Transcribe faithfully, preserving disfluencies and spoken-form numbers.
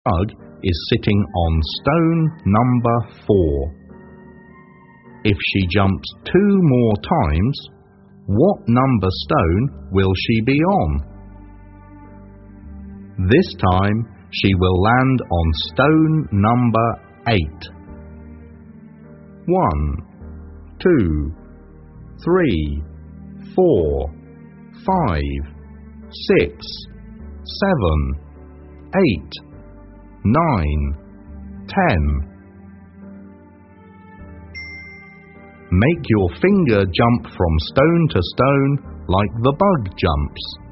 Bug is sitting on stone number four. If she jumps two more times, what number stone will she be on? This time she will land on stone number eight. One, two, three, four, five, six, seven, eight, nine, ten. Make your finger jump from stone to stone like the bug jumps.